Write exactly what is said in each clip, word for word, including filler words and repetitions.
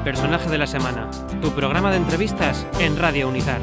Personaje de la semana, tu programa de entrevistas en Radio Unizar.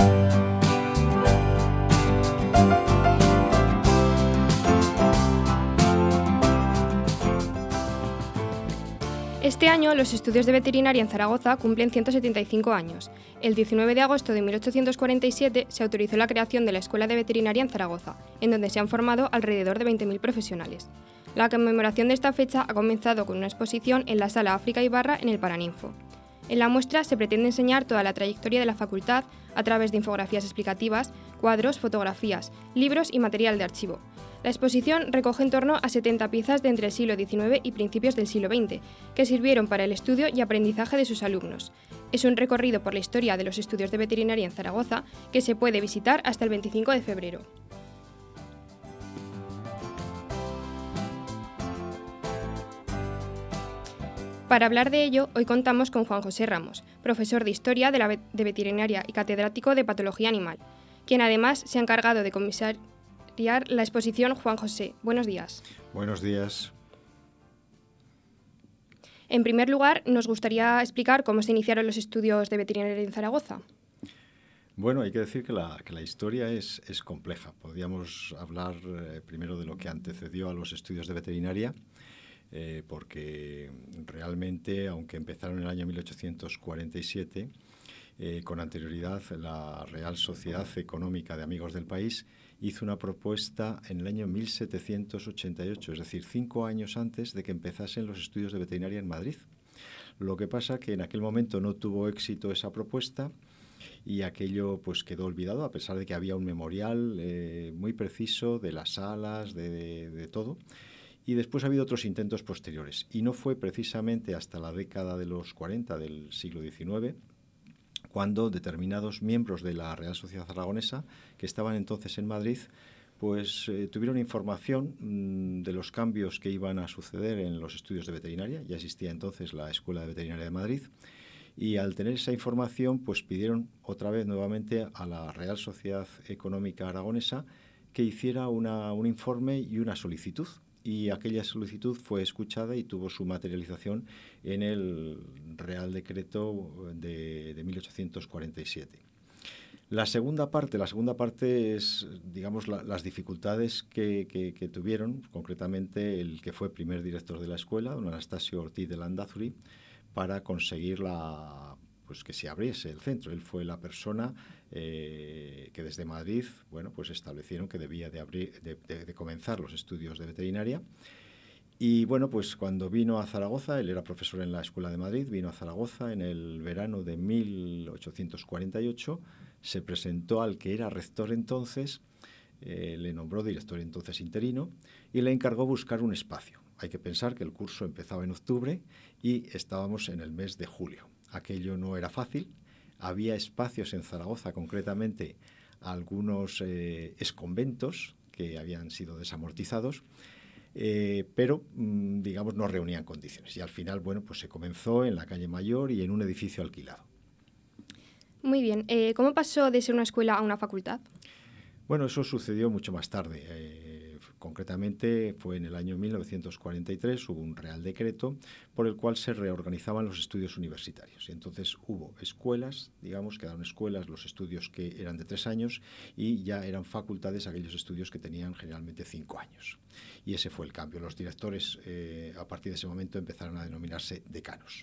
Este año, los estudios de veterinaria en Zaragoza cumplen ciento setenta y cinco años. El diecinueve de agosto de mil ochocientos cuarenta y siete se autorizó la creación de la Escuela de Veterinaria en Zaragoza, en donde se han formado alrededor de veinte mil profesionales. La conmemoración de esta fecha ha comenzado con una exposición en la Sala África Ibarra en el Paraninfo. En la muestra se pretende enseñar toda la trayectoria de la facultad a través de infografías explicativas, cuadros, fotografías, libros y material de archivo. La exposición recoge en torno a setenta piezas de entre el siglo diecinueve y principios del siglo veinte, que sirvieron para el estudio y aprendizaje de sus alumnos. Es un recorrido por la historia de los estudios de veterinaria en Zaragoza que se puede visitar hasta el veinticinco de febrero. Para hablar de ello, hoy contamos con Juan José Ramos, profesor de Historia de, la vet- de Veterinaria y catedrático de Patología Animal, quien además se ha encargado de comisar la exposición. Juan José, buenos días. Buenos días. En primer lugar, nos gustaría explicar cómo se iniciaron los estudios de veterinaria en Zaragoza. Bueno, hay que decir que la, que la historia es, es compleja. Podríamos hablar eh, primero de lo que antecedió a los estudios de veterinaria, eh, porque realmente, aunque empezaron en el año mil ochocientos cuarenta y siete, eh, con anterioridad la Real Sociedad Económica de Amigos del País hizo una propuesta en el año mil setecientos ochenta y ocho, es decir, cinco años antes de que empezasen los estudios de veterinaria en Madrid. Lo que pasa que en aquel momento no tuvo éxito esa propuesta y aquello pues quedó olvidado, a pesar de que había un memorial eh, muy preciso de las salas, de, de, de todo. Y después ha habido otros intentos posteriores. Y no fue precisamente hasta la década de los cuarenta del siglo diecinueve cuando determinados miembros de la Real Sociedad Aragonesa, que estaban entonces en Madrid, pues eh, tuvieron información mmm, de los cambios que iban a suceder en los estudios de veterinaria. Ya existía entonces la Escuela de Veterinaria de Madrid, y al tener esa información, pues pidieron otra vez nuevamente a la Real Sociedad Económica Aragonesa que hiciera una, un informe y una solicitud. Y aquella solicitud fue escuchada y tuvo su materialización en el Real Decreto de, de mil ochocientos cuarenta y siete. La segunda parte, la segunda parte es, digamos, la, las dificultades que, que, que tuvieron, concretamente el que fue primer director de la escuela, don Anastasio Ortiz de Landázuri, para conseguir la, pues que se abriese el centro. Él fue la persona eh, que desde Madrid, bueno, pues establecieron que debía de, abrir, de, de, de comenzar los estudios de veterinaria. Y bueno, pues cuando vino a Zaragoza, él era profesor en la Escuela de Madrid, vino a Zaragoza en el verano de mil ochocientos cuarenta y ocho, se presentó al que era rector entonces, eh, le nombró director entonces interino y le encargó buscar un espacio. Hay que pensar que el curso empezaba en octubre y estábamos en el mes de julio. Aquello no era fácil. Había espacios en Zaragoza, concretamente algunos eh, exconventos que habían sido desamortizados, eh, pero, mmm, digamos, no reunían condiciones. Y al final, bueno, pues se comenzó en la calle Mayor y en un edificio alquilado. Muy bien. Eh, ¿Cómo pasó de ser una escuela a una facultad? Bueno, eso sucedió mucho más tarde. Eh, concretamente fue en el año mil novecientos cuarenta y tres, hubo un Real Decreto por el cual se reorganizaban los estudios universitarios. Y entonces hubo escuelas, digamos, quedaron escuelas los estudios que eran de tres años y ya eran facultades aquellos estudios que tenían generalmente cinco años. Y ese fue el cambio. Los directores, eh, a partir de ese momento, empezaron a denominarse decanos.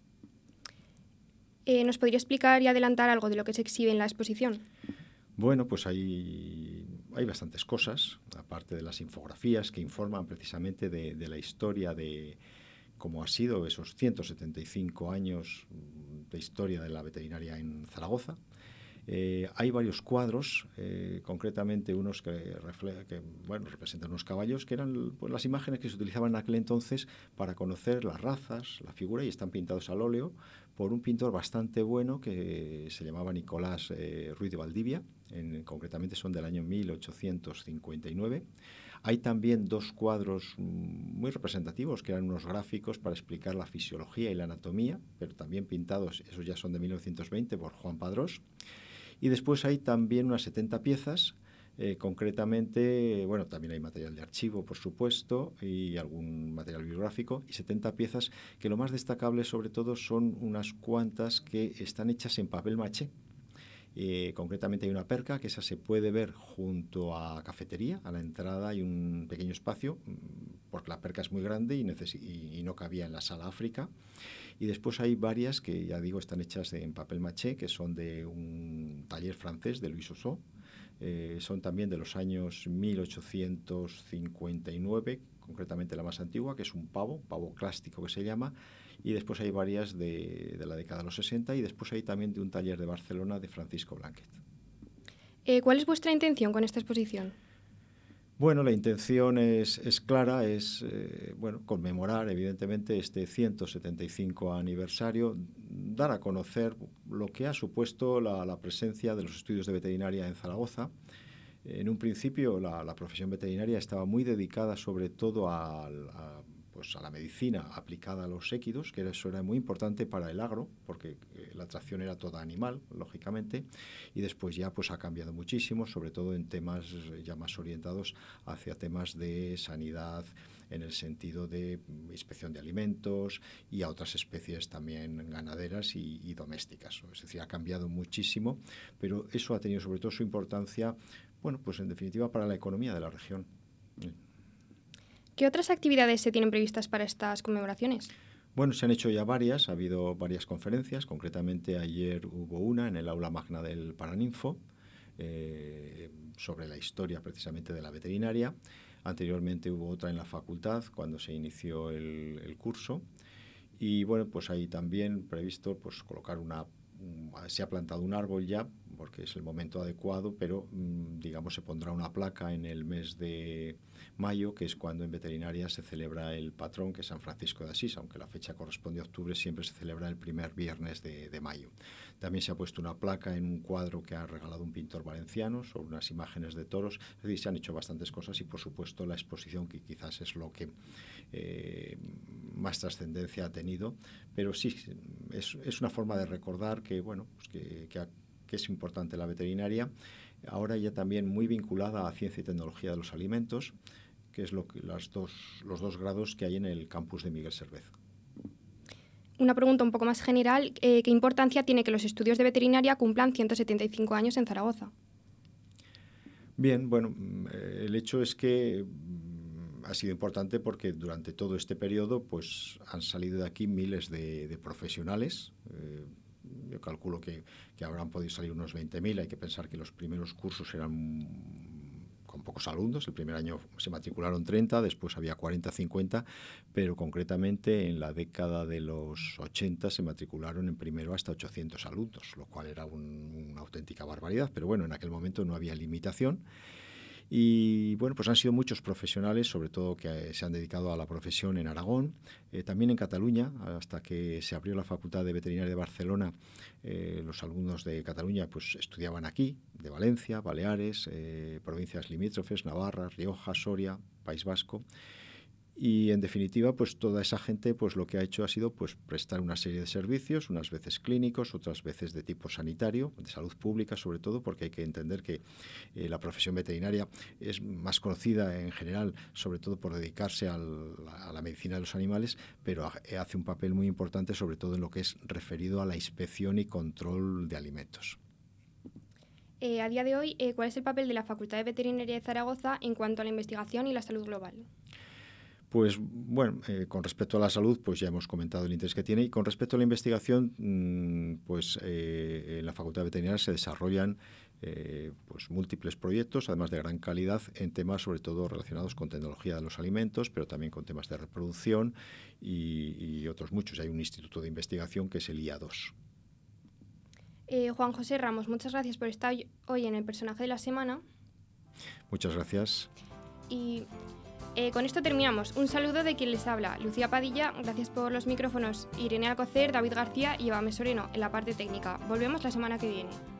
Eh, ¿Nos podría explicar y adelantar algo de lo que se exhibe en la exposición? Bueno, pues hay, hay bastantes cosas, aparte de las infografías que informan precisamente de, de la historia de cómo ha sido esos ciento setenta y cinco años de historia de la veterinaria en Zaragoza. Eh, hay varios cuadros, eh, concretamente unos que, refle- que bueno, representan unos caballos, que eran pues, las imágenes que se utilizaban en aquel entonces para conocer las razas, la figura, y están pintados al óleo por un pintor bastante bueno que se llamaba Nicolás eh, Ruiz de Valdivia, en, concretamente son del año mil ochocientos cincuenta y nueve. Hay también dos cuadros muy representativos, que eran unos gráficos para explicar la fisiología y la anatomía, pero también pintados, esos ya son de mil novecientos veinte, por Juan Padrós. Y después hay también unas setenta piezas Eh, concretamente, bueno, también hay material de archivo, por supuesto, y algún material bibliográfico, y setenta piezas, que lo más destacable sobre todo son unas cuantas que están hechas en papel maché. Eh, concretamente hay una perca, que esa se puede ver junto a cafetería, a la entrada hay un pequeño espacio, porque la perca es muy grande y, y, y no cabía en la sala África. Y después hay varias que, ya digo, están hechas en papel maché, que son de un taller francés de Louis Ossot. Eh, son también de los años mil ochocientos cincuenta y nueve, concretamente la más antigua, que es un pavo, pavo clásico que se llama, y después hay varias de, de la década de los sesenta, y después hay también de un taller de Barcelona de Francisco Blanquet. Eh, ¿Cuál es vuestra intención con esta exposición? Bueno, la intención es, es clara, es eh, bueno, conmemorar evidentemente este ciento setenta y cinco aniversario, dar a conocer lo que ha supuesto la, la presencia de los estudios de veterinaria en Zaragoza. En un principio la, la profesión veterinaria estaba muy dedicada sobre todo a, a, pues a la medicina aplicada a los équidos, que eso era muy importante para el agro, porque eh, la tracción era toda animal, lógicamente, y después ya pues ha cambiado muchísimo, sobre todo en temas ya más orientados hacia temas de sanidad, en el sentido de inspección de alimentos y a otras especies también ganaderas y, y domésticas. Es decir, ha cambiado muchísimo, pero eso ha tenido sobre todo su importancia, bueno, pues en definitiva para la economía de la región. ¿Qué otras actividades se tienen previstas para estas conmemoraciones? Bueno, se han hecho ya varias, ha habido varias conferencias, concretamente ayer hubo una en el aula magna del Paraninfo, eh, sobre la historia precisamente de la veterinaria. Anteriormente hubo otra en la facultad cuando se inició el, el curso, y bueno, pues hay también previsto pues colocar una, un, se ha plantado un árbol ya, porque es el momento adecuado, pero mmm, digamos se pondrá una placa en el mes de mayo, que es cuando en veterinaria se celebra el patrón, que es San Francisco de Asís, aunque la fecha corresponde a octubre, siempre se celebra el primer viernes de, de mayo. También se ha puesto una placa en un cuadro que ha regalado un pintor valenciano sobre unas imágenes de toros. Es decir, se han hecho bastantes cosas y por supuesto la exposición, que quizás es lo que eh, más trascendencia ha tenido, pero sí, es, es una forma de recordar que, bueno, pues que, que, ha, que es importante la veterinaria, ahora ya también muy vinculada a ciencia y tecnología de los alimentos, que es lo que, las dos, los dos grados que hay en el campus de Miguel Servet. Una pregunta un poco más general, eh, ¿qué importancia tiene que los estudios de veterinaria cumplan ciento setenta y cinco años en Zaragoza? Bien, bueno, el hecho es que ha sido importante porque durante todo este periodo pues, han salido de aquí miles de, de profesionales. Eh, yo calculo que, que habrán podido salir unos veinte mil. Hay que pensar que los primeros cursos eran con pocos alumnos. El primer año se matricularon treinta, después había cuarenta, cincuenta, pero concretamente en la década de los ochenta se matricularon en primero hasta ochocientos alumnos, lo cual era un, una auténtica barbaridad. Pero bueno, en aquel momento no había limitación. Y bueno, pues han sido muchos profesionales, sobre todo que se han dedicado a la profesión en Aragón, eh, también en Cataluña, hasta que se abrió la Facultad de Veterinaria de Barcelona. Eh, los alumnos de Cataluña pues estudiaban aquí, de Valencia, Baleares, eh, provincias limítrofes, Navarra, Rioja, Soria, País Vasco. Y en definitiva, pues toda esa gente pues lo que ha hecho ha sido pues prestar una serie de servicios, unas veces clínicos, otras veces de tipo sanitario, de salud pública sobre todo, porque hay que entender que eh, la profesión veterinaria es más conocida en general, sobre todo por dedicarse al, a la medicina de los animales, pero hace un papel muy importante sobre todo en lo que es referido a la inspección y control de alimentos. Eh, a día de hoy, eh, ¿cuál es el papel de la Facultad de Veterinaria de Zaragoza en cuanto a la investigación y la salud global? Pues bueno, eh, con respecto a la salud, pues ya hemos comentado el interés que tiene, y con respecto a la investigación, mmm, pues eh, en la Facultad de Veterinaria se desarrollan eh, pues múltiples proyectos, además de gran calidad, en temas sobre todo relacionados con tecnología de los alimentos, pero también con temas de reproducción y, y otros muchos. Hay un instituto de investigación que es el I A dos. Eh, Juan José Ramos, muchas gracias por estar hoy en el Personaje de la Semana. Muchas gracias. Y Eh, con esto terminamos. Un saludo de quien les habla, Lucía Padilla. Gracias por los micrófonos, Irene Alcocer, David García y Eva Mesoreno en la parte técnica. Volvemos la semana que viene.